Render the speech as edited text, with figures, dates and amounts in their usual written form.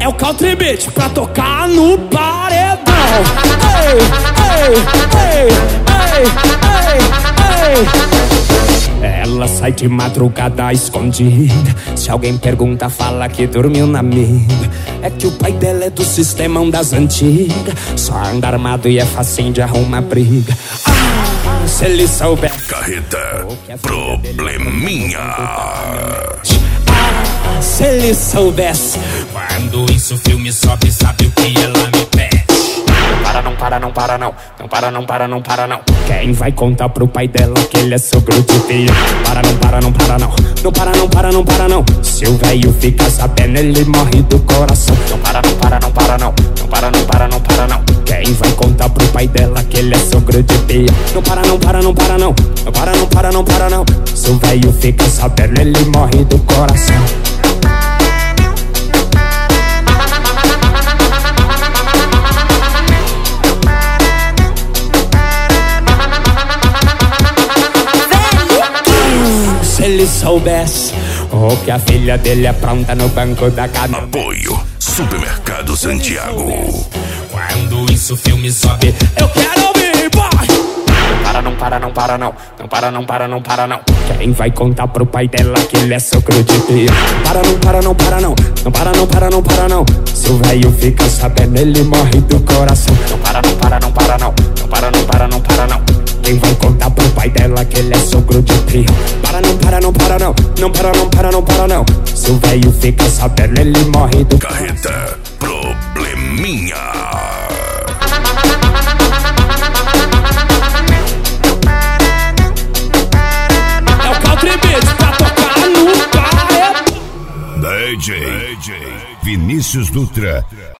É o country beat pra tocar no paredão. Ei, ei, ei, ei, ei, ei. Ela sai de madrugada escondida. Se alguém pergunta, fala que dormiu na amiga. É que o pai dela é do sistemão das antigas. Só anda armado e é facinho de arrumar briga. Se ele souber. Carreta Probleminha. Se ele soubesse. Quando isso o filme sobe, sabe o que ela me pede? Não para, não para, não. Não para, não para, não para, não. Quem vai contar pro pai dela que ele é sogro de tia? Não para, não para, não. Não para, não para, não para, não. Se o velho fica sabendo, ele morre do coração. Não para, não para, não para, não. Não para, não para, não para, não. Quem vai contar pro pai dela que ele é sogro de tia? Não para, não para, não para, não. Não para, não para, não para, não. Se o velho fica sabendo, ele morre do coração. Se ele soubesse o que a filha dele apronta no banco da casa. Apoio Supermercado Santiago. Quando isso o filme sobe, eu quero ouvir, boy. Não para, não para, não. Não para, não para, não para, não. Quem vai contar pro pai dela que ele é sogro de tia? Não para, não para, não. Não para, não para, não para, não. Se o velho fica sabendo, ele morre do coração. Não para, não para, não para, não. Não para, não para, não para, não. Quem vai contar pro pai dela que ele é sogro de tia? Não para, não para, não. Não para, não para, não para, não. Se o velho fica sabendo, ele morre do Carreta Probleminha. É o country beat pra tocar no paredão. DJ Vinícius Dutra.